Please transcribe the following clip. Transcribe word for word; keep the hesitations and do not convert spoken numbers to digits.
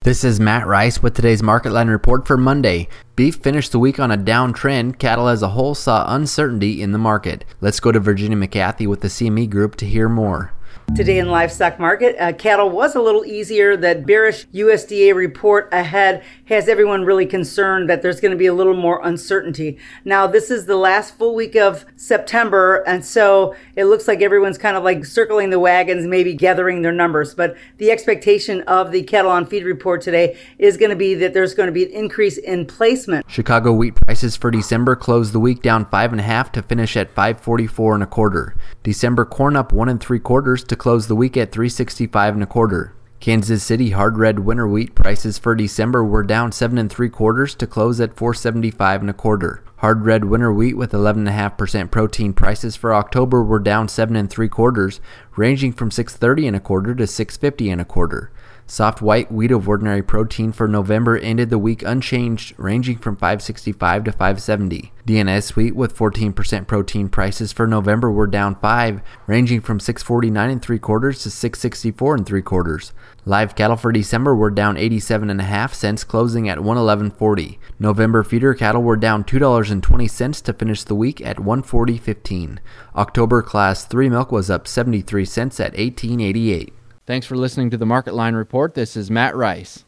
This is Matt Rice with today's Market Line Report for Monday. Beef finished the week on a downtrend. Cattle as a whole saw uncertainty in the market. Let's go to Virginia McCarthy with the C M E Group to hear more. Today in livestock market, uh, cattle was a little easier. That bearish U S D A report ahead has everyone really concerned that there's going to be a little more uncertainty. Now, this is the last full week of September, and so it looks like everyone's kind of like circling the wagons, maybe gathering their numbers. But the expectation of the cattle on feed report today is going to be that there's going to be an increase in placement. Chicago wheat prices for December closed the week down five and a half to finish at five forty-four and a quarter. December corn up one and three quarters to close the week at three sixty-five and a quarter. Kansas City hard red winter wheat prices for December were down seven and three quarters to close at four seventy-five and a quarter. Hard red winter wheat with eleven and a half percent protein prices for October were down seven and three quarters, ranging from six thirty and a quarter to six fifty and a quarter. Soft white wheat of ordinary protein for November ended the week unchanged, ranging from five sixty-five to five seventy. D N S wheat with fourteen percent protein prices for November were down five, ranging from six forty-nine and three quarters to six sixty-four and three quarters. Live cattle for December were down eighty-seven and a half cents, closing at one eleven forty. November feeder cattle were down two dollars and twenty cents to finish the week at one forty fifteen. October class three milk was up seventy-three cents at eighteen eighty-eight. Thanks for listening to the Market Line Report. This is Matt Rice.